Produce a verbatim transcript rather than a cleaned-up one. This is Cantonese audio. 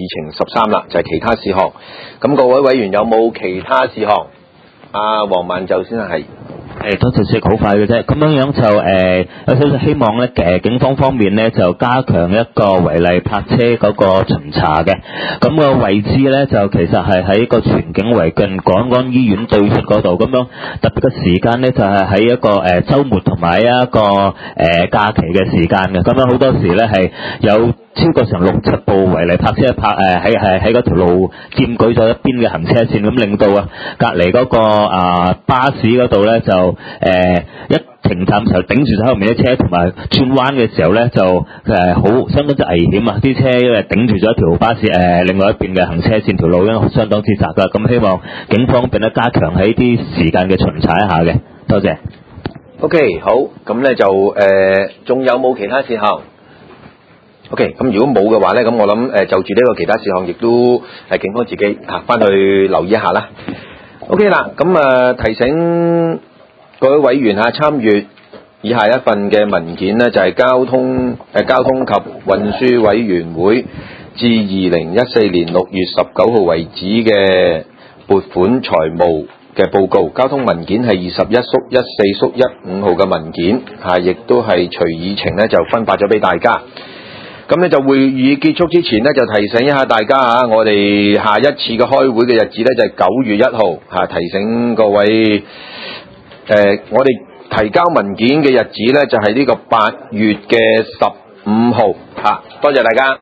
議程十三啦，就係其他事項。咁各位委員有冇其他事項？阿黃萬就先係。 誒，多謝謝，好快嘅啫。咁樣樣就誒，有少少希望咧，誒警方方面咧就加強一個違例泊車嗰個巡查嘅。咁個位置咧就其實係喺個荃景圍近廣安醫院對出嗰度。咁樣特別嘅時間咧就係喺一個誒週末同埋一個誒假期嘅時間嘅。咁樣好多時咧係有超過成六七部違例泊車泊誒喺係喺嗰條路佔據咗一邊嘅行車線，咁令到啊隔離嗰個啊巴士嗰度咧就誒、呃、一停站時候頂住咗後面啲車，同埋轉彎嘅時候咧就誒好相當之危險啊！啲車因為頂住咗一條巴士誒、呃、另外一邊嘅行車線條路咧相當之窄㗎，咁希望警方變得加強喺啲時間嘅巡查一下嘅，多謝。 OK， 好，咁咧就誒仲有冇其他事項？OK， 咁如果冇嘅話咧，咁我諗誒就住呢個其他事項，亦都係警方自己嚇翻去留意一下啦。OK 啦，咁啊提醒各位委員嚇參閱以下一份嘅文件呢，就係交通誒交通及運輸委員會至二零一四年六月十九號為止嘅撥款財務嘅報告。交通文件係二十一縮一四縮一五號嘅文件嚇，亦都係隨議程呢就分發咗俾大家。咁咧就會議結束之前呢，就提醒一下大家嚇，我哋下一次嘅開會嘅日子呢，就係九月一號嚇，提醒各位誒、呃，我哋提交文件嘅日子呢，就係呢個八月嘅十五號嚇，多謝大家。